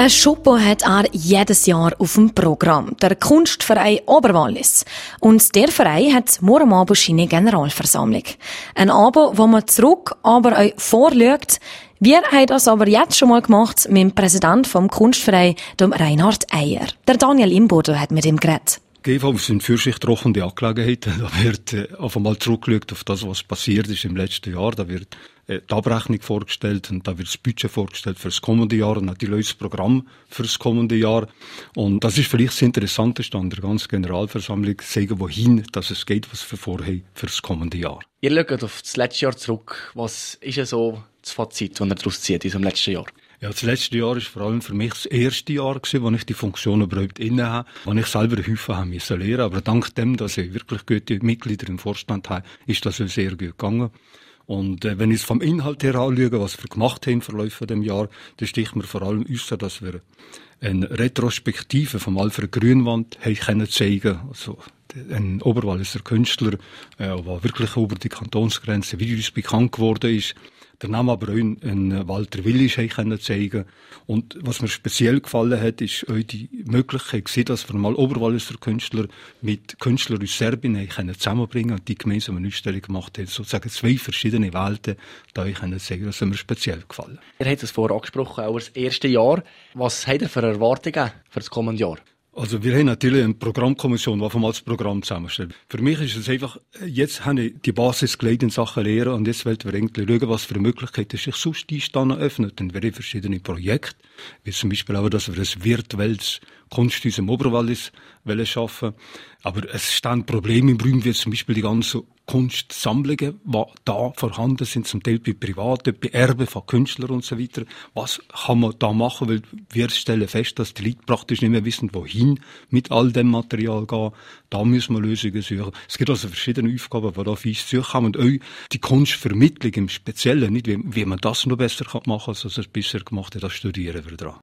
Ein Schuppo hat er jedes Jahr auf dem Programm, der Kunstverein Oberwallis. Und der Verein hat morgen Abend seine Generalversammlung. Ein Abend, wo man zurück, aber auch vorschaut. Wir haben das aber jetzt schon mal gemacht mit dem Präsidenten vom Kunstverein, dem Reinhard Eier. Der Daniel Imboden hat mit ihm geredet. GV sind für sich trockene Angelegenheiten. Da wird auf einmal zurückgeschaut auf das, was passiert ist im letzten Jahr. Da wird die Abrechnung vorgestellt und da wird das Budget vorgestellt für das kommende Jahr und natürlich das Programm für das kommende Jahr. Und das ist vielleicht das Interessanteste an der ganzen Generalversammlung, sagen, wohin dass es geht, was wir vorhaben für das kommende Jahr. Ihr schaut auf das letzte Jahr zurück. Was ist ja so das Fazit, das ihr daraus zieht in diesem letzten Jahr? Ja, das letzte Jahr war vor allem für mich das erste Jahr, wo ich die Funktion überhaupt inne habe, wo ich selber häufig lernen musste. Aber dank dem, dass ich wirklich gute Mitglieder im Vorstand habe, ist das sehr gut gegangen. Und wenn ich es vom Inhalt her anschaue, was wir gemacht haben im Verlauf von dem Jahr, dann sticht mir vor allem aus, dass wir eine Retrospektive vom Alfred Grünwand haben zeigen. Also ein Oberwalliser Künstler, der wirklich über die Kantonsgrenze wie uns bekannt geworden ist. Der Name aber auch ein Walter Willis können zeigen. Und was mir speziell gefallen hat, ist auch die Möglichkeit gewesen, dass wir mal Oberwalliser Künstler mit Künstlern aus Serbien können zusammenbringen und die gemeinsam eine Ausstellung gemacht haben. Sozusagen zwei verschiedene Welten da können zeigen. Das hat mir speziell gefallen. Ihr habt es vorher angesprochen, auch das erste Jahr. Was habt ihr für Erwartungen für das kommende Jahr? Also wir haben natürlich eine Programmkommission, die vom als Programm zusammenstellt. Für mich ist es einfach, jetzt habe ich die Basis gelegt in Sachen Lehre und jetzt wollen wir eigentlich schauen, was für Möglichkeiten sich sonst einstanden öffnet. Und wir haben verschiedene Projekte, wie zum Beispiel auch, dass wir ein virtuelles Kunsthaus im Oberwallis schaffen. Aber es stehen Probleme im Raum, wie zum Beispiel die ganzen Kunstsammlungen, die da vorhanden sind, zum Teil bei Privaten, bei Erben von Künstlern und so weiter. Was kann man da machen? Weil wir stellen fest, dass die Leute praktisch nicht mehr wissen, wohin mit all dem Material gehen. Da müssen wir Lösungen suchen. Es gibt also verschiedene Aufgaben, die da auf uns zukommen. Und auch die Kunstvermittlung im Speziellen, nicht wie man das noch besser machen kann, als es bisher gemacht hat, das studieren wir dran.